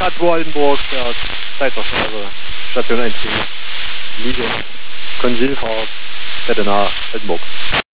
Karlsruhe Altenburg, fährt Zeitverschleife, Station 1, Liege, Konsilfahrt, fährt nach Altenburg.